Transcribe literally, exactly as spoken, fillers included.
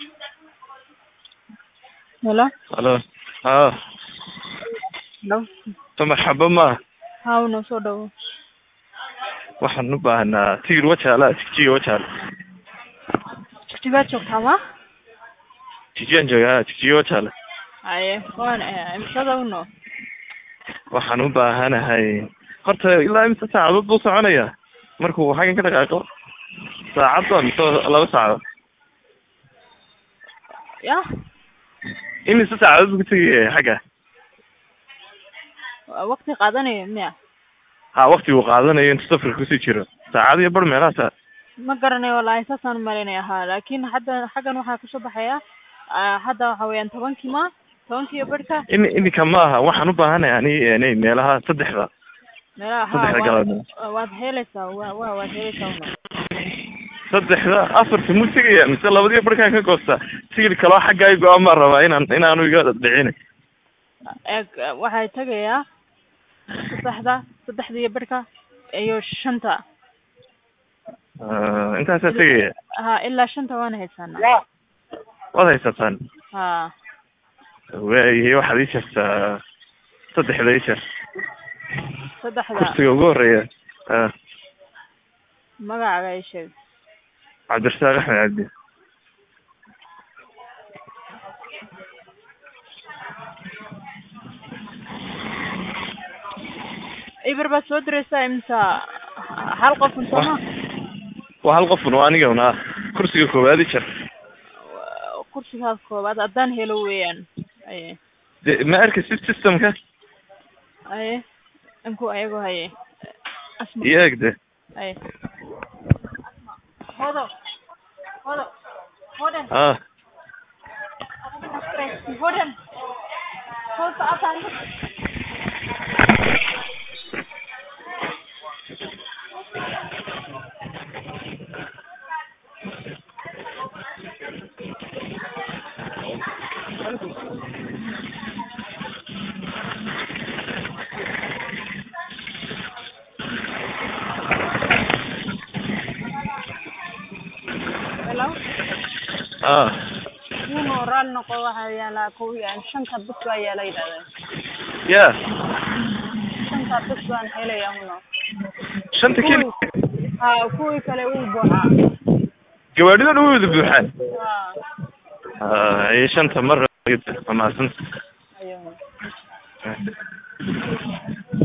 Hello? Hello. Ah, Hello? so marxaba ma Haa, noo soo dhawo. waxaan u baahnaa tigir wajaala tijiye wajaala Jigjigaad joogtaa ma? tijiyaan joogaa tijiye wajaala Haye, waan imsada uno. waxaan u baahanahay horta ilaa imisa saacadood buu soconayaa markuu xaggan ka dhaqaaqo saacaddan mise laba saacadood Ya? imise saacadood buu ka tegaya xagga Waqti qaadanaya miya? ha waqti uu qaadanayo intuu safarka kusii jiro saacad iyo bar meelaha saa Ma garanayo wallaahi saasaan marinaya haa laakiin hadda xaggan waxaa kusoo baxaya hadda waxa weeyaan tobankii ma tobankii iyo barhka in ininka ma aha waxaan u baahanahay ani inay meelaha saddexda meelaha saddexda haa galabnimo waad helaysaa wa wa waad helaysaa uno. saddexda afarta muu tegaya mise labadiyo barhkaan ka goostaa tigir kaloo xaggaa go-aan baan rabaa inaan inaanu iga dhicin eeg waxay tagayaa saddexda saddexda iyo barhka iyo shanta intaasaa tegaya haa ilaa shanta waan haysanaa waad haysataan haa waayahay waxaad ii sheegtaa saddexda ii sheeg saddexda kursiga ugu horeeya a magacaaga ii sheeg cabdirasaaq axmed cabdi iber baad soo diraysaa imisa hal qofun sooma waa hal qofun oo aniga una kursiga koowaad i jar kursigaas koobaad haddaan helo weeyaan aye de ma arkaysid systemka aye inku ayago haye asma iyo eeg de aye hodo hodo hoden ah hoden hoda ataan hello ah uno raal noqo waxaa yaalaa kow iyo shanta bus baa yaala yidhahdeen ya shanta bus baan helaya uno shanta keli haa kuwii kale wuu buuxaa gawaadhidan way wada buuxaan haa iyo shanta mar amaasanta ayo